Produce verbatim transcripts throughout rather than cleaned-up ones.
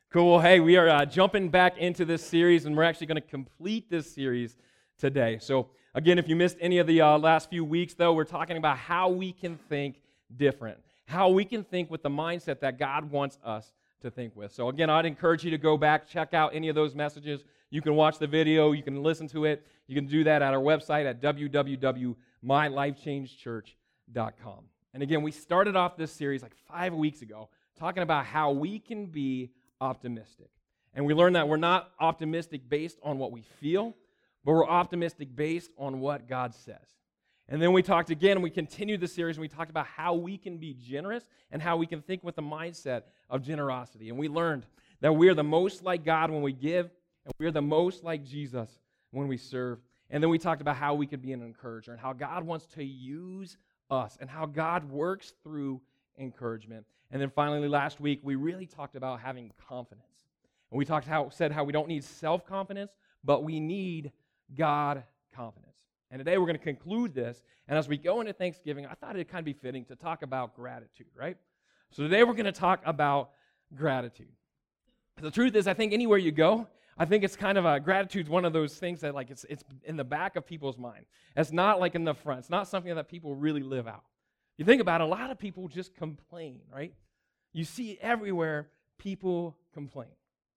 Cool. Hey, we are uh, jumping back into this series, and we're actually going to complete this series today. So, again, if you missed any of the uh, last few weeks, though, we're talking about how we can think different, how we can think with the mindset that God wants us to think with. So, again, I'd encourage you to go back, check out any of those messages. You can watch the video, you can listen to it. You can do that at our website at w w w dot my life change church dot com. And again, we started off this series like five weeks ago talking about how we can be optimistic. And we learned that we're not optimistic based on what we feel, but we're optimistic based on what God says. And then we talked again, and we continued the series, and we talked about how we can be generous and how we can think with the mindset of generosity. And we learned that we are the most like God when we give, and we are the most like Jesus when we serve. And then we talked about how we could be an encourager and how God wants to use us and how God works through encouragement. And then finally, last week, we really talked about having confidence. And we talked how said how we don't need self-confidence, but we need God confidence. And today we're going to conclude this. And as we go into Thanksgiving, I thought it'd kind of be fitting to talk about gratitude, right? So today we're going to talk about gratitude. The truth is, I think anywhere you go, I think it's kind of a gratitude's one of those things that like it's it's in the back of people's mind. It's not like in the front. It's not something that people really live out. You think about it, a lot of people just complain, right? You see everywhere people complain.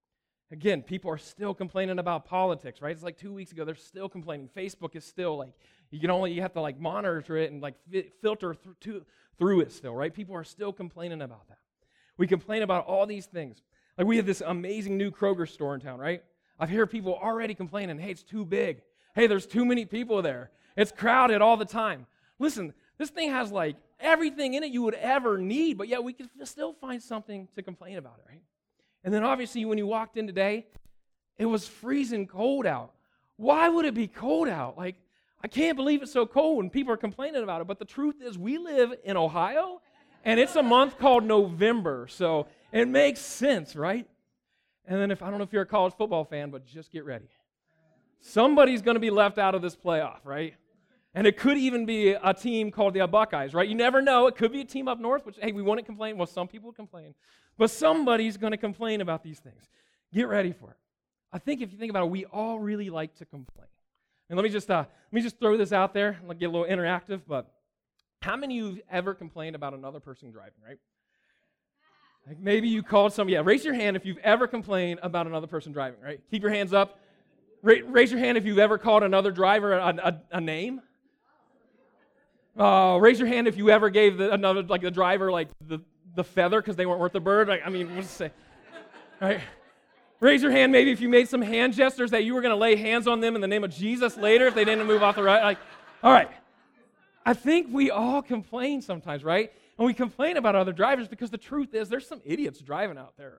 Again, people are still complaining about politics, right? It's like two weeks ago, they're still complaining. Facebook is still like, you can only, you have to like monitor it and like fi- filter through, to, through it still, right? People are still complaining about that. We complain about all these things. Like we have this amazing new Kroger store in town, right? I've heard people already complaining, hey, it's too big. Hey, there's too many people there. It's crowded all the time. Listen, this thing has like everything in it you would ever need, but yet we can still find something to complain about it, right? And then obviously when you walked in today, it was freezing cold out. Why would it be cold out? Like, I can't believe it's so cold and people are complaining about it, but the truth is we live in Ohio, and it's a month called November, so it makes sense, right? And then if I don't know if you're a college football fan, but just get ready. Somebody's going to be left out of this playoff, right? And it could even be a team called the Buckeyes, right? You never know. It could be a team up north, which, hey, we wouldn't complain. Well, some people would complain. But somebody's going to complain about these things. Get ready for it. I think if you think about it, we all really like to complain. And let me just uh, let me just throw this out there. I'll get a little interactive, but how many of you have ever complained about another person driving, right? Like maybe you called somebody. Yeah, raise your hand if you've ever complained about another person driving, right? Keep your hands up. Ra- raise your hand if you've ever called another driver a, a, a name. Uh, raise your hand if you ever gave the, another, like the driver, like the, the feather because they weren't worth the bird. Like, I mean, what's to say? Right? Raise your hand maybe if you made some hand gestures that you were going to lay hands on them in the name of Jesus later if they didn't move off the right. Like, all right. I think we all complain sometimes, right? And we complain about other drivers because the truth is there's some idiots driving out there.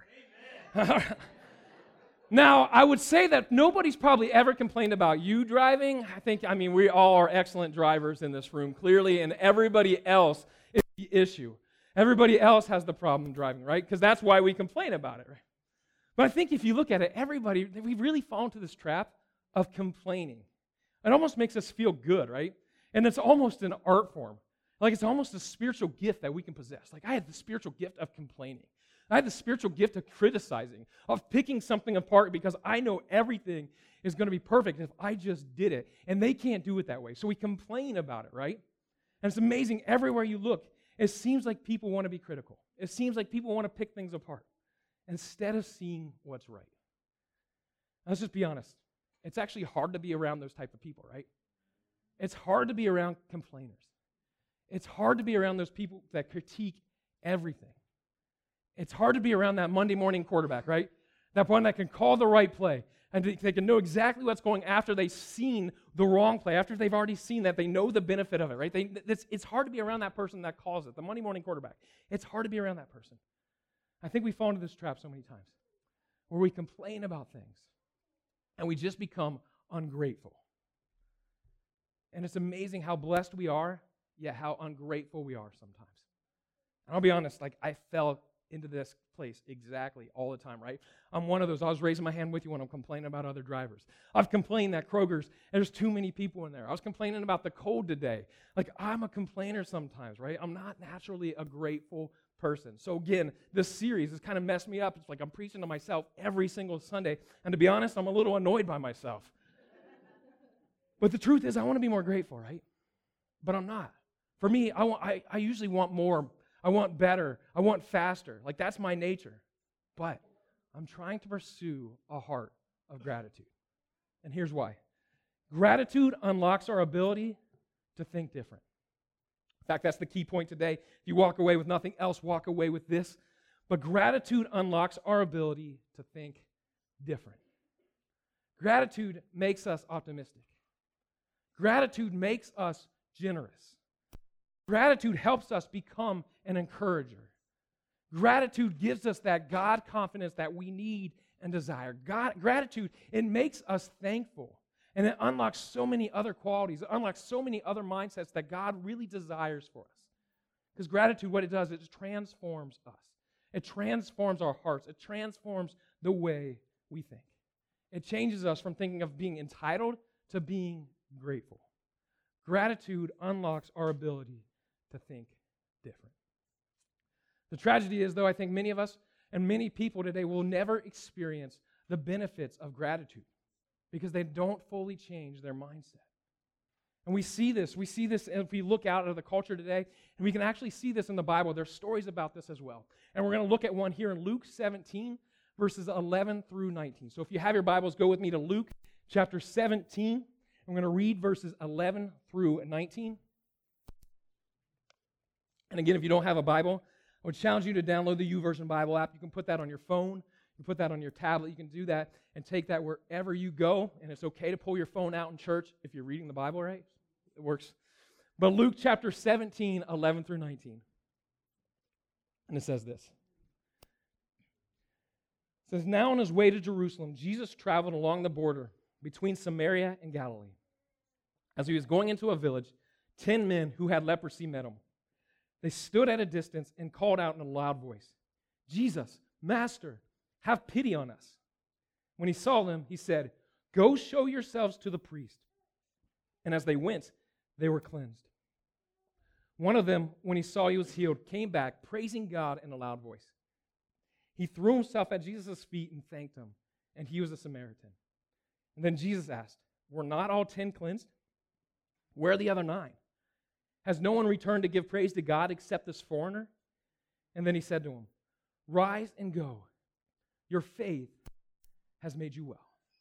Now, I would say that nobody's probably ever complained about you driving. I think, I mean, we all are excellent drivers in this room, clearly, and everybody else is the issue. Everybody else has the problem driving, right? Because that's why we complain about it, right? But I think if you look at it, everybody, we really fall into this trap of complaining. It almost makes us feel good, right? And it's almost an art form. Like it's almost a spiritual gift that we can possess. Like I have the spiritual gift of complaining. I have the spiritual gift of criticizing, of picking something apart because I know everything is going to be perfect if I just did it. And they can't do it that way. So we complain about it, right? And it's amazing. Everywhere you look, it seems like people want to be critical. It seems like people want to pick things apart instead of seeing what's right. Let's just be honest. It's actually hard to be around those type of people, right? It's hard to be around complainers. It's hard to be around those people that critique everything. It's hard to be around that Monday morning quarterback, right? That one that can call the right play and they can know exactly what's going after they've seen the wrong play, after they've already seen that, they know the benefit of it, right? They, it's, it's hard to be around that person that calls it, the Monday morning quarterback. It's hard to be around that person. I think we fall into this trap so many times where we complain about things and we just become ungrateful. And it's amazing how blessed we are, yet how ungrateful we are sometimes. And I'll be honest, like I fell into this place exactly all the time, right? I'm one of those. I was raising my hand with you when I'm complaining about other drivers. I've complained that Kroger's, there's too many people in there. I was complaining about the cold today. Like I'm a complainer sometimes, right? I'm not naturally a grateful person. So again, this series has kind of messed me up. It's like I'm preaching to myself every single Sunday. And to be honest, I'm a little annoyed by myself. But the truth is, I want to be more grateful, right? But I'm not. For me, I, want, I, I usually want more. I want better. I want faster. Like, that's my nature. But I'm trying to pursue a heart of gratitude. And here's why. Gratitude unlocks our ability to think different. In fact, that's the key point today. If you walk away with nothing else, walk away with this. But gratitude unlocks our ability to think different. Gratitude makes us optimistic. Gratitude makes us generous. Gratitude helps us become an encourager. Gratitude gives us that God confidence that we need and desire. God, gratitude, it makes us thankful. And it unlocks so many other qualities. It unlocks so many other mindsets that God really desires for us. Because gratitude, what it does, it transforms us. It transforms our hearts. It transforms the way we think. It changes us from thinking of being entitled to being grateful. Gratitude unlocks our ability to think different. The tragedy is, though, I think many of us and many people today will never experience the benefits of gratitude because they don't fully change their mindset. And we see this. We see this if we look out at the culture today, and we can actually see this in the Bible. There's stories about this as well. And we're going to look at one here in Luke seventeen, verses eleven through nineteen. So if you have your Bibles, go with me to Luke chapter seventeen. I'm going to read verses eleven through nineteen. And again, if you don't have a Bible, I would challenge you to download the YouVersion Bible app. You can put that on your phone. You can put that on your tablet. You can do that and take that wherever you go. And it's okay to pull your phone out in church if you're reading the Bible, right? It works. But Luke chapter seventeen, eleven through nineteen. And it says this. It says, now on his way to Jerusalem, Jesus traveled along the border between Samaria and Galilee. As he was going into a village, ten men who had leprosy met him. They stood at a distance and called out in a loud voice, Jesus, Master, have pity on us. When he saw them, he said, go show yourselves to the priest. And as they went, they were cleansed. One of them, when he saw he was healed, came back, praising God in a loud voice. He threw himself at Jesus' feet and thanked him, and he was a Samaritan. And then Jesus asked, were not all ten cleansed? Where are the other nine? Has no one returned to give praise to God except this foreigner? And then he said to him, rise and go. Your faith has made you well.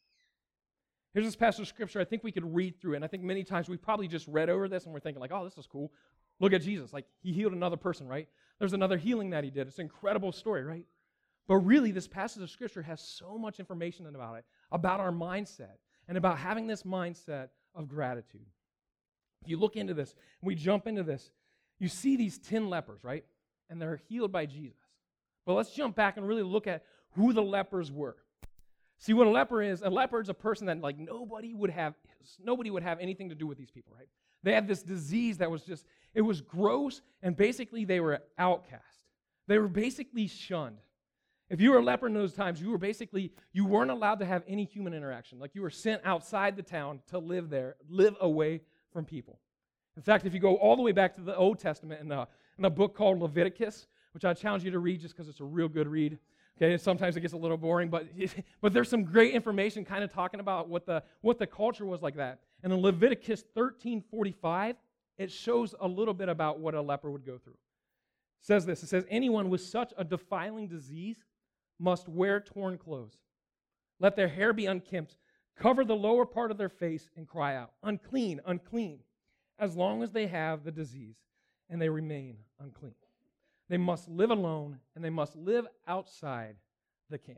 Here's this passage of Scripture. I think we could read through it. And I think many times we probably just read over this and we're thinking like, oh, this is cool. Look at Jesus. Like, he healed another person, right? There's another healing that he did. It's an incredible story, right? But really, this passage of Scripture has so much information about it, about our mindset, and about having this mindset of gratitude. If you look into this, and we jump into this, you see these ten lepers, right? And they're healed by Jesus. But let's jump back and really look at who the lepers were. See, what a leper is, a leper is a person that like nobody would have, nobody would have anything to do with these people, right? They had this disease that was just, it was gross, and basically they were outcast. They were basically shunned. If you were a leper in those times, you were basically, you weren't allowed to have any human interaction. Like, you were sent outside the town to live there, live away from people. In fact, if you go all the way back to the Old Testament in a, in a book called Leviticus, which I challenge you to read just because it's a real good read. Okay, sometimes it gets a little boring, but but there's some great information kind of talking about what the what the culture was like that. And in Leviticus thirteen forty-five, it shows a little bit about what a leper would go through. It says this, it says, anyone with such a defiling disease must wear torn clothes. Let their hair be unkempt, cover the lower part of their face, and cry out, unclean, unclean, as long as they have the disease and they remain unclean. They must live alone, and they must live outside the camp.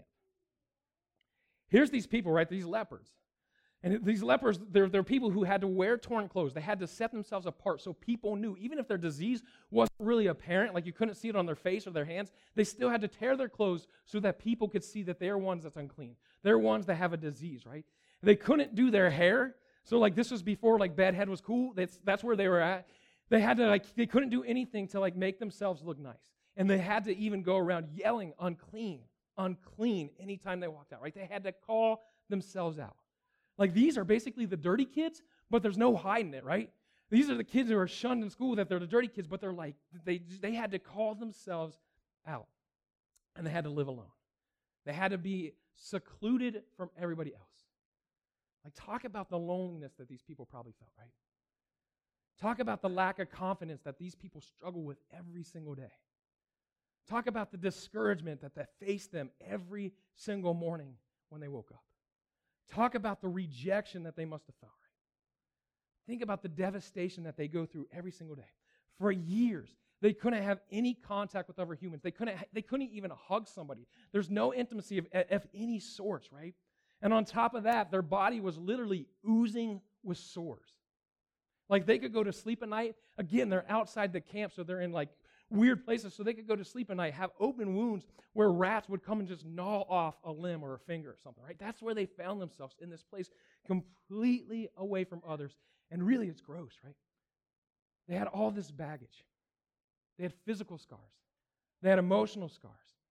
Here's these people, right? These lepers. And these lepers, they're, they're people who had to wear torn clothes. They had to set themselves apart so people knew, even if their disease wasn't really apparent, like you couldn't see it on their face or their hands, they still had to tear their clothes so that people could see that they're ones that's unclean. They're ones that have a disease, right? They couldn't do their hair. So like this was before like bedhead was cool. That's, that's where they were at. They had to like, they couldn't do anything to like make themselves look nice. And they had to even go around yelling, unclean, unclean, anytime they walked out, right? They had to call themselves out. Like these are basically the dirty kids, but there's no hiding it, right? These are the kids who are shunned in school that they're the dirty kids, but they're like, they, they had to call themselves out. And they had to live alone. They had to be secluded from everybody else. Like, talk about the loneliness that these people probably felt, right? Talk about the lack of confidence that these people struggle with every single day. Talk about the discouragement that, that faced them every single morning when they woke up. Talk about the rejection that they must have felt, right? Think about the devastation that they go through every single day. For years, they couldn't have any contact with other humans. They couldn't, they couldn't even hug somebody. There's no intimacy of, of any sorts, right? And on top of that, their body was literally oozing with sores. Like, they could go to sleep at night. Again, they're outside the camp, so they're in like weird places, so they could go to sleep at night, have open wounds where rats would come and just gnaw off a limb or a finger or something, right? That's where they found themselves, in this place completely away from others. And really, it's gross, right? They had all this baggage. They had physical scars. They had emotional scars.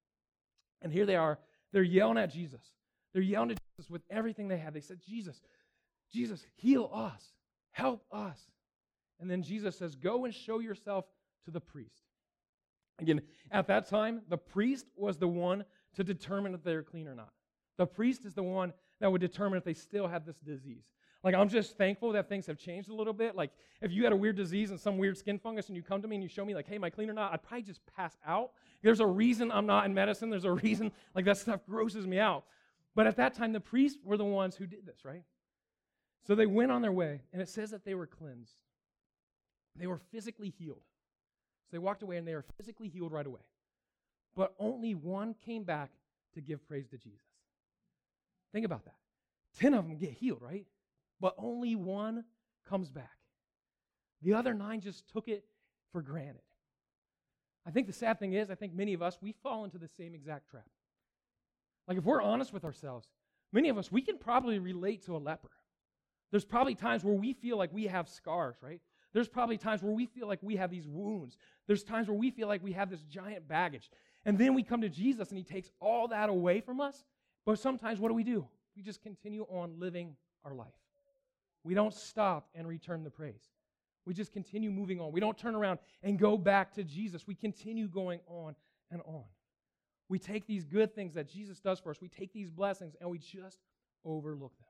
And here they are. They're yelling at Jesus. They're yelling at Jesus with everything they had. They said, Jesus, Jesus, heal us. Help us. And then Jesus says, go and show yourself to the priest. Again, at that time, the priest was the one to determine if they were clean or not. The priest is the one that would determine if they still had this disease. Like, I'm just thankful that things have changed a little bit. Like, if you had a weird disease and some weird skin fungus and you come to me and you show me, like, hey, am I clean or not? I'd probably just pass out. There's a reason I'm not in medicine. There's a reason, like, that stuff grosses me out. But at that time, the priests were the ones who did this, right? So they went on their way, and it says that they were cleansed. They were physically healed. So they walked away, and they were physically healed right away. But only one came back to give praise to Jesus. Think about that. Ten of them get healed, right? But only one comes back. The other nine just took it for granted. I think the sad thing is, I think many of us, we fall into the same exact trap. Like, if we're honest with ourselves, many of us, we can probably relate to a leper. There's probably times where we feel like we have scars, right? There's probably times where we feel like we have these wounds. There's times where we feel like we have this giant baggage. And then we come to Jesus, and he takes all that away from us. But sometimes, what do we do? We just continue on living our life. We don't stop and return the praise. We just continue moving on. We don't turn around and go back to Jesus. We continue going on and on. We take these good things that Jesus does for us, we take these blessings, and we just overlook them.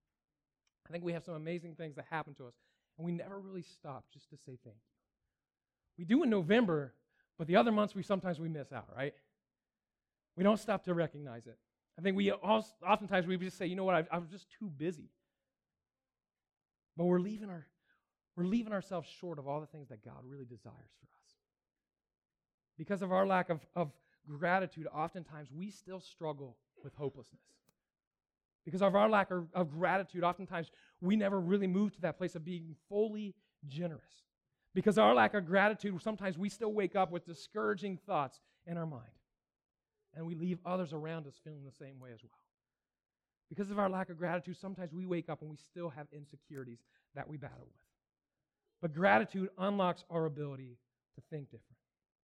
I think we have some amazing things that happen to us, and we never really stop just to say thank you. We do in November, but the other months we sometimes we miss out, right? We don't stop to recognize it. I think we also, oftentimes we just say, you know what, I, I was just too busy. But we're leaving our we're leaving ourselves short of all the things that God really desires for us. Because of our lack of, of gratitude, oftentimes we still struggle with hopelessness. Because of our lack of, of gratitude, oftentimes we never really move to that place of being fully generous. Because of our lack of gratitude, sometimes we still wake up with discouraging thoughts in our mind. And we leave others around us feeling the same way as well. Because of our lack of gratitude, sometimes we wake up and we still have insecurities that we battle with. But gratitude unlocks our ability to think different.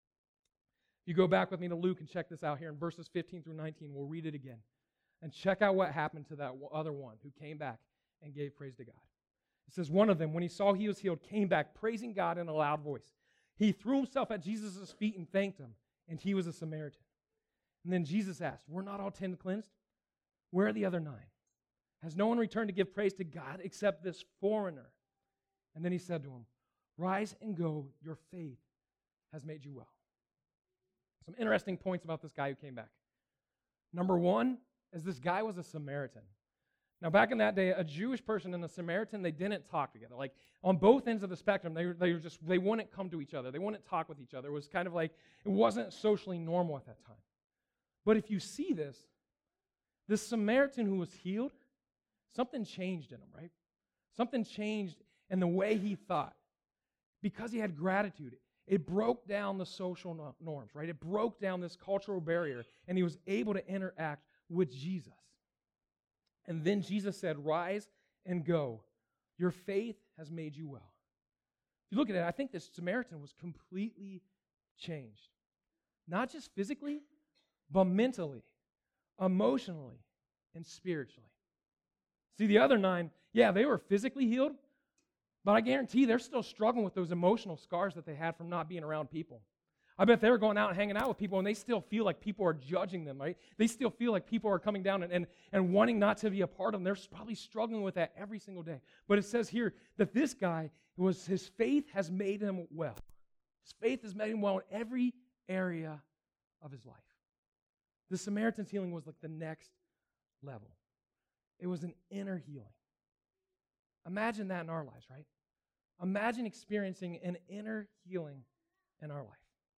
If you go back with me to Luke and check this out here in verses fifteen through nineteen, we'll read it again. And check out what happened to that other one who came back and gave praise to God. It says, one of them, when he saw he was healed, came back praising God in a loud voice. He threw himself at Jesus' feet and thanked him, and he was a Samaritan. And then Jesus asked, were not all ten cleansed? Where are the other nine? Has no one returned to give praise to God except this foreigner? And then he said to him, rise and go, your faith has made you well. Some interesting points about this guy who came back. Number one is this guy was a Samaritan. Now, back in that day, a Jewish person and a Samaritan, they didn't talk together. Like, on both ends of the spectrum, they were, they were just, they wouldn't come to each other. They wouldn't talk with each other. It was kind of like, it wasn't socially normal at that time. But if you see this, this Samaritan who was healed, something changed in him, right? Something changed in the way he thought. Because he had gratitude, it broke down the social norms, right? It broke down this cultural barrier, and he was able to interact with Jesus. And then Jesus said, rise and go. Your faith has made you well. If you look at it, I think this Samaritan was completely changed. Not just physically, but mentally, emotionally, and spiritually. See, the other nine, yeah, they were physically healed, but I guarantee they're still struggling with those emotional scars that they had from not being around people. I bet they're going out and hanging out with people, and they still feel like people are judging them, right? They still feel like people are coming down and, and, and wanting not to be a part of them. They're probably struggling with that every single day. But it says here that this guy, was his faith has made him well. His faith has made him well in every area of his life. The Samaritan's healing was like the next level. It was an inner healing. Imagine that in our lives, right? Imagine experiencing an inner healing in our life.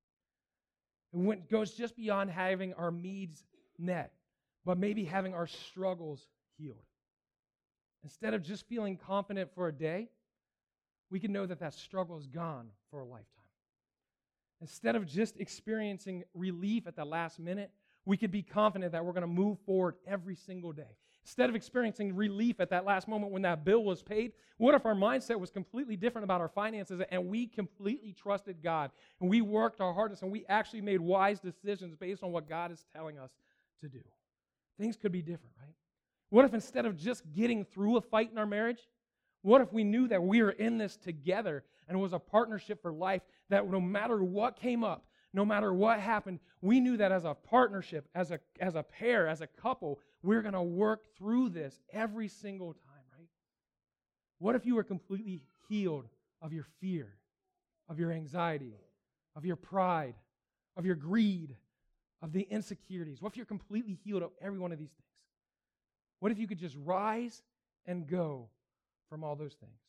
It goes just beyond having our needs met, but maybe having our struggles healed. Instead of just feeling confident for a day, we can know that that struggle is gone for a lifetime. Instead of just experiencing relief at the last minute, we could be confident that we're going to move forward every single day. Instead of experiencing relief at that last moment when that bill was paid, what if our mindset was completely different about our finances and we completely trusted God and we worked our hardest and we actually made wise decisions based on what God is telling us to do? Things could be different, right? What if instead of just getting through a fight in our marriage, what if we knew that we were in this together and it was a partnership for life, that no matter what came up, no matter what happened, we knew that as a partnership, as a, as a pair, as a couple, we're going to work through this every single time, right? What if you were completely healed of your fear, of your anxiety, of your pride, of your greed, of the insecurities? What if you're completely healed of every one of these things? What if you could just rise and go from all those things?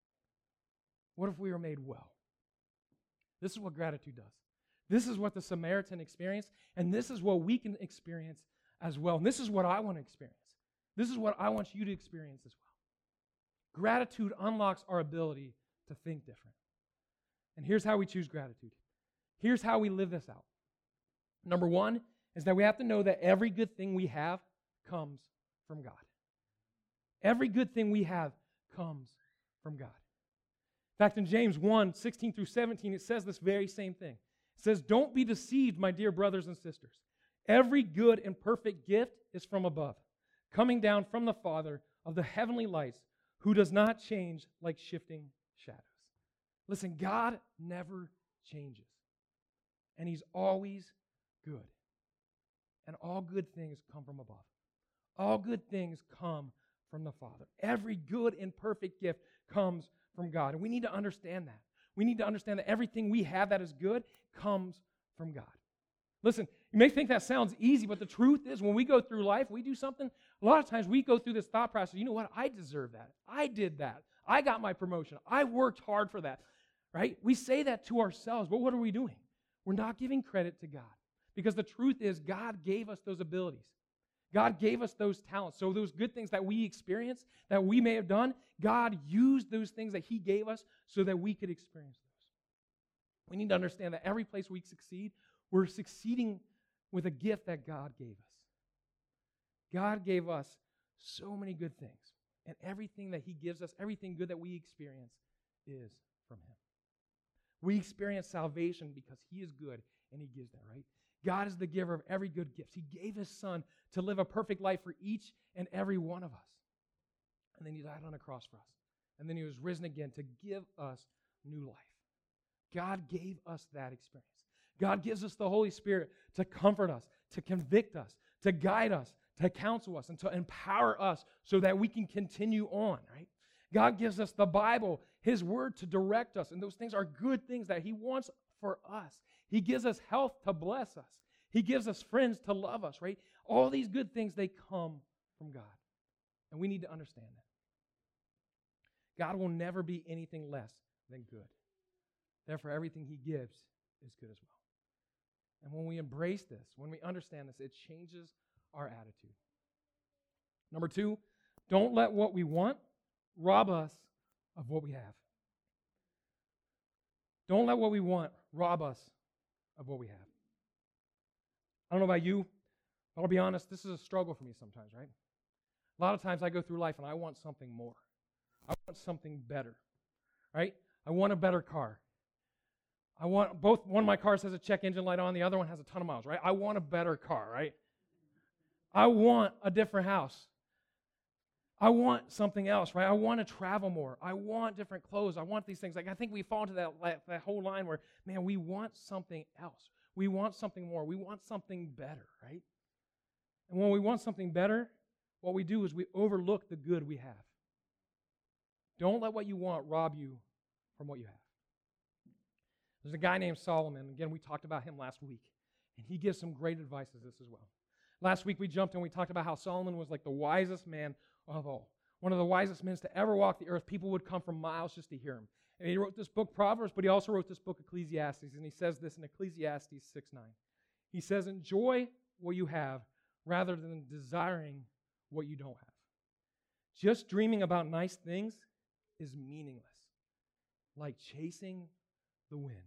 What if we were made well? This is what gratitude does. This is what the Samaritan experienced, and this is what we can experience as well. And this is what I want to experience. This is what I want you to experience as well. Gratitude unlocks our ability to think different. And here's how we choose gratitude. Here's how we live this out. Number one is that we have to know that every good thing we have comes from God. Every good thing we have comes from God. In fact, in James one, sixteen through seventeen, it says this very same thing. It says, "Don't be deceived, my dear brothers and sisters. Every good and perfect gift is from above, coming down from the Father of the heavenly lights, who does not change like shifting shadows." Listen, God never changes, and He's always good. And all good things come from above. All good things come from the Father. Every good and perfect gift comes from God, and we need to understand that. We need to understand that everything we have that is good comes from God. Listen, you may think that sounds easy, but the truth is when we go through life, we do something, a lot of times we go through this thought process, you know what, I deserve that. I did that. I got my promotion. I worked hard for that, right? We say that to ourselves, but what are we doing? We're not giving credit to God, because the truth is God gave us those abilities. God gave us those talents. So those good things that we experience, that we may have done, God used those things that He gave us so that we could experience those. We need to understand that every place we succeed, we're succeeding with a gift that God gave us. God gave us so many good things. And everything that He gives us, everything good that we experience is from Him. We experience salvation because He is good and He gives that, right? God is the giver of every good gift. He gave His Son to live a perfect life for each and every one of us. And then He died on a cross for us. And then He was risen again to give us new life. God gave us that experience. God gives us the Holy Spirit to comfort us, to convict us, to guide us, to counsel us, and to empower us so that we can continue on, right? God gives us the Bible, His Word, to direct us, and those things are good things that He wants for us. He gives us health to bless us. He gives us friends to love us, right? All these good things, they come from God. And we need to understand that. God will never be anything less than good. Therefore, everything He gives is good as well. And when we embrace this, when we understand this, it changes our attitude. Number two, don't let what we want rob us of what we have. Don't let what we want rob us of what we have. I don't know about you, but I'll be honest, this is a struggle for me sometimes, right? A lot of times I go through life and I want something more. I want something better, right? I want a better car. I want both, one of my cars has a check engine light on, the other one has a ton of miles, right? I want a better car, right? I want a different house. I want something else, right? I want to travel more. I want different clothes. I want these things. Like I think we fall into that, that whole line where, man, we want something else. We want something more. We want something better, right? And when we want something better, what we do is we overlook the good we have. Don't let what you want rob you from what you have. There's a guy named Solomon. Again, we talked about him last week, and he gives some great advice as this as well. Last week we jumped and we talked about how Solomon was like the wisest man of all. One of the wisest men to ever walk the earth. People would come from miles just to hear him. And he wrote this book, Proverbs, but he also wrote this book, Ecclesiastes, and he says this in Ecclesiastes six nine. He says, enjoy what you have rather than desiring what you don't have. Just dreaming about nice things is meaningless, like chasing the wind.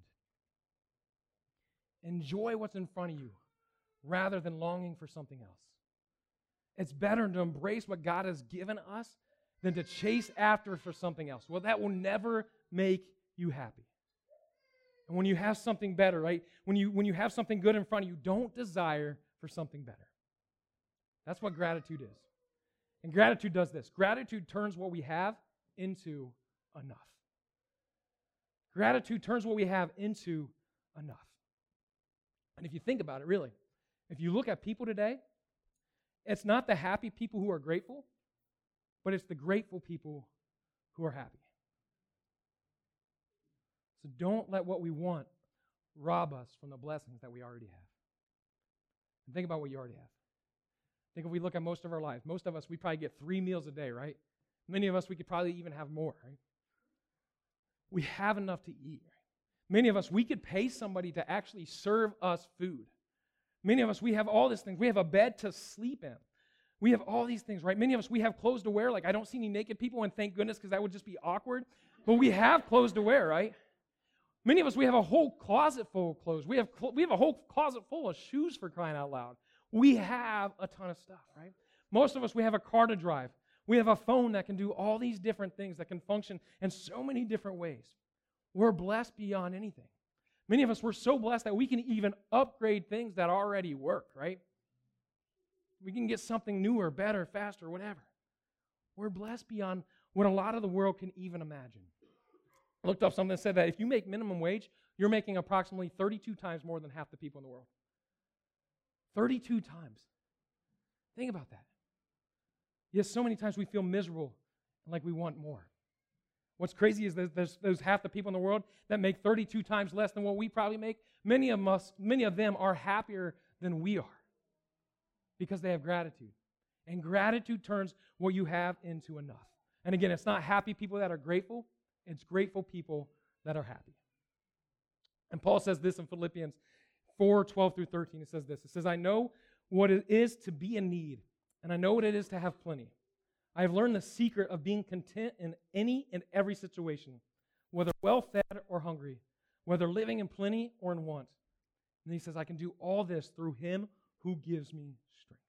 Enjoy what's in front of you rather than longing for something else. It's better to embrace what God has given us than to chase after for something else. Well, that will never make you happy. And when you have something better, right? When you when you have something good in front of you, don't desire for something better. That's what gratitude is. And gratitude does this. Gratitude turns what we have into enough. Gratitude turns what we have into enough. And if you think about it, really, if you look at people today, it's not the happy people who are grateful, but it's the grateful people who are happy. So don't let what we want rob us from the blessings that we already have. And think about what you already have. Think if we look at most of our lives, most of us, we probably get three meals a day, right? Many of us, we could probably even have more, right? We have enough to eat. Right? Many of us, we could pay somebody to actually serve us food. Many of us, we have all these things. We have a bed to sleep in. We have all these things, right? Many of us, we have clothes to wear. Like, I don't see any naked people, and thank goodness, because that would just be awkward. But we have clothes to wear, right? Many of us, we have a whole closet full of clothes. We have cl- we have a whole closet full of shoes, for crying out loud. We have a ton of stuff, right? Most of us, we have a car to drive. We have a phone that can do all these different things, that can function in so many different ways. We're blessed beyond anything. Many of us, we're so blessed that we can even upgrade things that already work, right? We can get something newer, better, faster, whatever. We're blessed beyond what a lot of the world can even imagine. I looked up something that said that if you make minimum wage, you're making approximately thirty-two times more than half the people in the world. thirty-two times. Think about that. Yes, so many times we feel miserable and like we want more. What's crazy is that there's, there's half the people in the world that make thirty-two times less than what we probably make. Many of us, many of them are happier than we are because they have gratitude. And gratitude turns what you have into enough. And again, it's not happy people that are grateful. It's grateful people that are happy. And Paul says this in Philippians four, twelve through thirteen. It says this. It says, I know what it is to be in need, and I know what it is to have plenty. I have learned the secret of being content in any and every situation, whether well-fed or hungry, whether living in plenty or in want. And he says, I can do all this through him who gives me strength.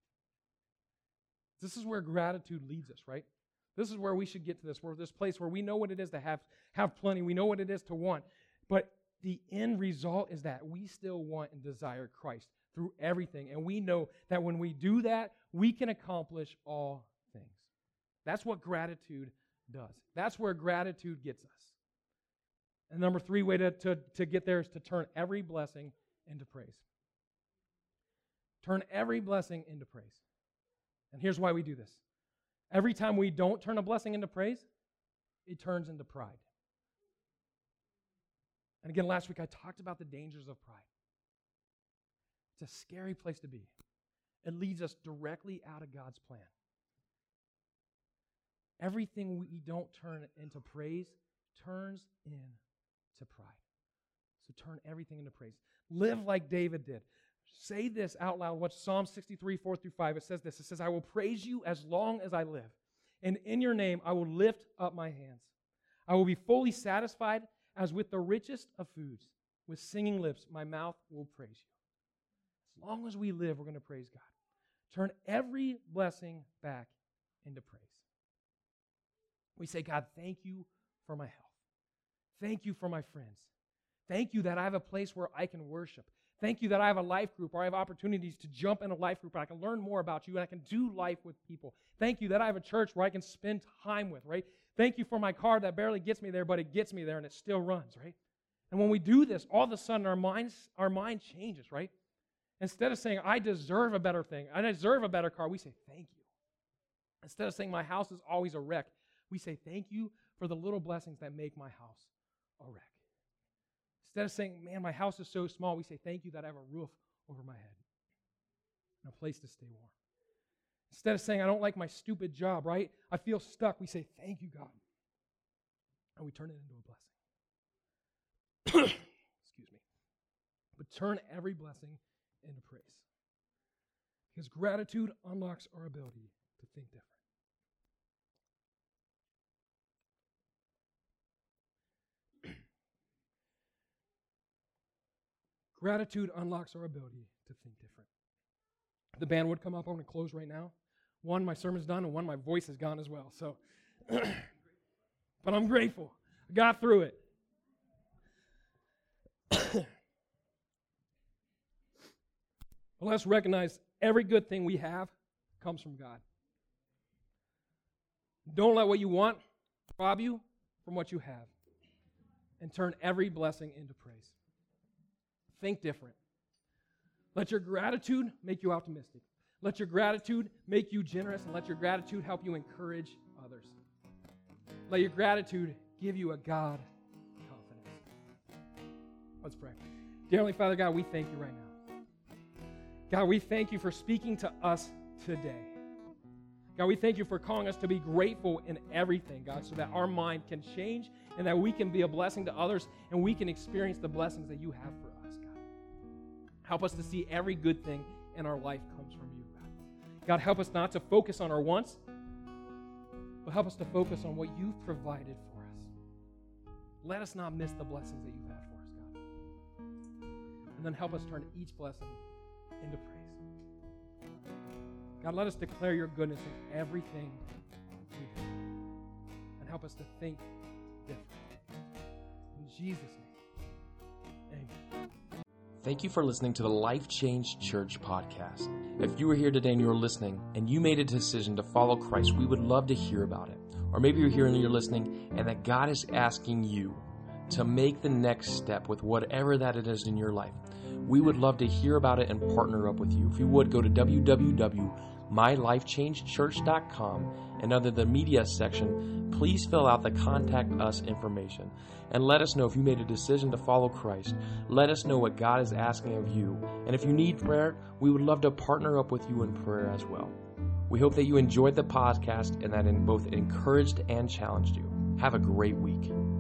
This is where gratitude leads us, right? This is where we should get to this, where this place where we know what it is to have, have plenty. We know what it is to want. But the end result is that we still want and desire Christ through everything. And we know that when we do that, we can accomplish all things. That's what gratitude does. That's where gratitude gets us. And number three way to, to, to get there is to turn every blessing into praise. Turn every blessing into praise. And here's why we do this. Every time we don't turn a blessing into praise, it turns into pride. And again, last week I talked about the dangers of pride. It's a scary place to be. It leads us directly out of God's plan. Everything we don't turn into praise turns into pride. So turn everything into praise. Live like David did. Say this out loud. Watch Psalm sixty-three, four through five. It says this. It says, I will praise you as long as I live, and in your name I will lift up my hands. I will be fully satisfied as with the richest of foods. With singing lips, my mouth will praise you. As long as we live, we're going to praise God. Turn every blessing back into praise. We say, God, thank you for my health. Thank you for my friends. Thank you that I have a place where I can worship. Thank you that I have a life group, or I have opportunities to jump in a life group, and I can learn more about you, and I can do life with people. Thank you that I have a church where I can spend time with, right? Thank you for my car that barely gets me there, but it gets me there, and it still runs, right? And when we do this, all of a sudden our minds, our mind changes, right? Instead of saying, I deserve a better thing, I deserve a better car, we say, thank you. Instead of saying, my house is always a wreck, we say, thank you for the little blessings that make my house a wreck. Instead of saying, man, my house is so small, we say, thank you that I have a roof over my head and a place to stay warm. Instead of saying, I don't like my stupid job, right? I feel stuck, we say, thank you, God. And we turn it into a blessing. Excuse me. But turn every blessing into praise. Because gratitude unlocks our ability to think different. Gratitude unlocks our ability to think different. The band would come up. I'm going to close right now. One, my sermon's done, and one, my voice is gone as well. So, but I'm grateful. I got through it. Well, let's recognize every good thing we have comes from God. Don't let what you want rob you from what you have, and turn every blessing into praise. Think different. Let your gratitude make you optimistic. Let your gratitude make you generous, and let your gratitude help you encourage others. Let your gratitude give you a God confidence. Let's pray. Dear Heavenly Father, God, we thank you right now. God, we thank you for speaking to us today. God, we thank you for calling us to be grateful in everything, God, so that our mind can change and that we can be a blessing to others and we can experience the blessings that you have for us. Help us to see every good thing in our life comes from you, God. God, help us not to focus on our wants, but help us to focus on what you've provided for us. Let us not miss the blessings that you've had for us, God. And then help us turn each blessing into praise. God, let us declare your goodness in everything we do. And help us to think different. In Jesus' name, amen. Thank you for listening to the Life Change Church podcast. If you were here today and you were listening and you made a decision to follow Christ, we would love to hear about it. Or maybe you're here and you're listening and that God is asking you to make the next step with whatever that it is in your life. We would love to hear about it and partner up with you. If you would, go to w w w dot my life change church dot com and under the media section, please fill out the contact us information and let us know if you made a decision to follow Christ. Let us know what God is asking of you. And if you need prayer, we would love to partner up with you in prayer as well. We hope that you enjoyed the podcast and that it both encouraged and challenged you. Have a great week.